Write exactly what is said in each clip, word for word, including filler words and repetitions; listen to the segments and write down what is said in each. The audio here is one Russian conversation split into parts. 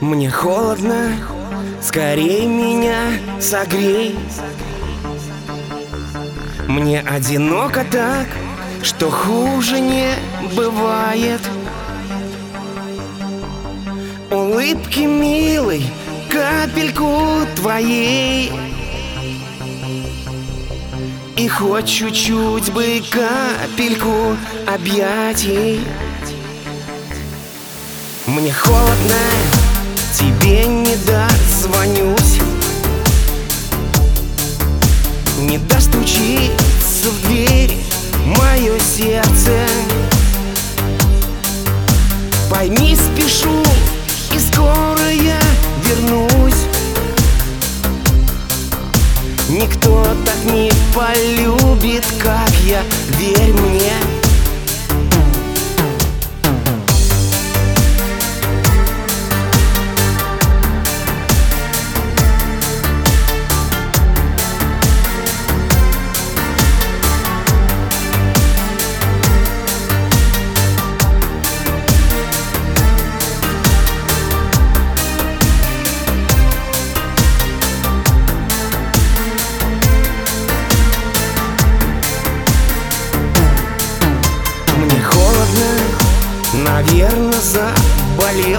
Мне холодно, скорей меня согрей. Мне одиноко так, что хуже не бывает. Улыбки милой, капельку твоей, и хоть чуть-чуть бы капельку объятий. Мне холодно, тебе не дозвонюсь, не достучится в дверь мое сердце. Пойми, спешу, и скоро я вернусь. Никто так не полюбит, как я, верь мне. Наверно, заболел,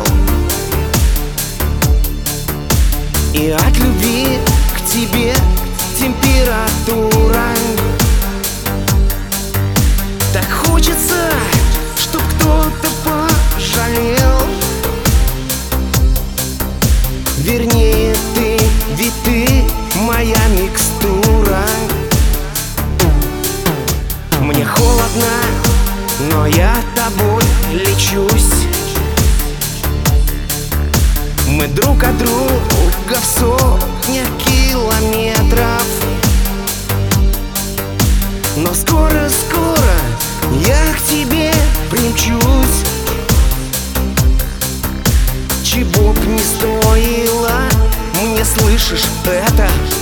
и от любви к тебе температура. Так хочется, чтоб кто-то пожалел. Вернее, ты, ведь ты моя микстура. Мне холодно, но я тобой лечусь. Мы друг от друга в сотнях километров, но скоро-скоро я к тебе примчусь. Чего б не стоило мне, слышишь это?